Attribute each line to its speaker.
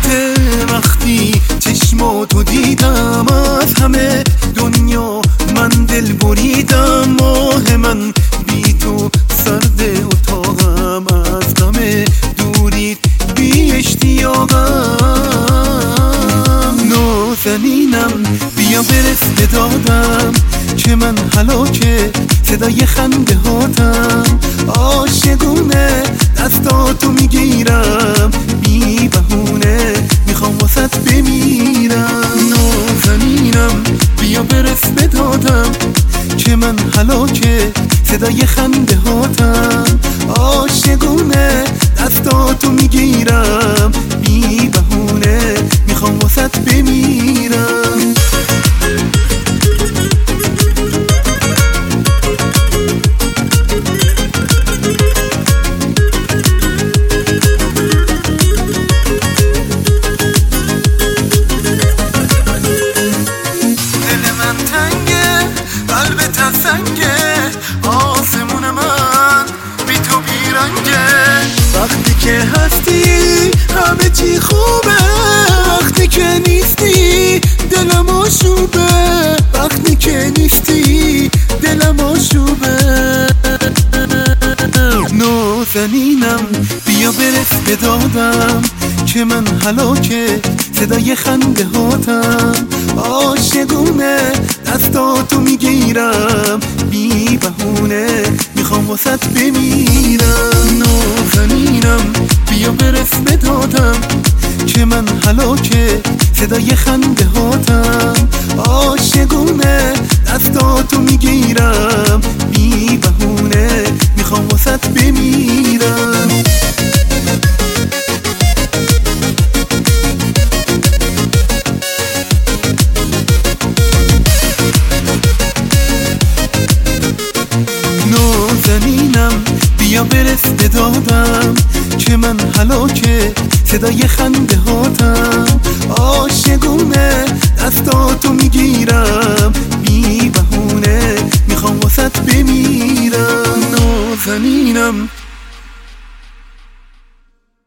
Speaker 1: وقتی چشماتو دیدم از همه دنیا من دل بریدم. ماه من بی تو سرد اتاقم، از غم دورید بی اشتیاقم. نازنینم بیا برس به دادم که من هلاکه صدای خنده هاتم. عاشقونه دستاتو میگیرم، بی بهونه میخوام واسط بمیرم. نازنینم بیا برس به دادم که من هلاکه صدای خنده هاتم. عاشقونه دستاتو میگیرم، بی بهونه میخوام واسط بمیرم. آسمون من بی تو بیرنگه، وقتی که هستی همه چی خوبه، وقتی که نیستی دلم آشوبه، وقتی که نیستی دلم آشوبه. نازنینم بیا برس به دادم که من هلاکه صدای خنده هاتم. عاشقونه دستاتو میگیرم، بی بهونه میخوام واسط بمیرم. نازنینم بیا برس به دادم که من هلاکه صدای خنده هاتم. عاشقونه دستاتو میگیرم، بی بهونه میخوام واسط بمیرم. نازنینم بیا برس به دادم که من هلاکه صدای خنده هاتم. عاشقونه دستاتو میگیرم، بی بهونه میخوام واسط بمیرم. نازنینم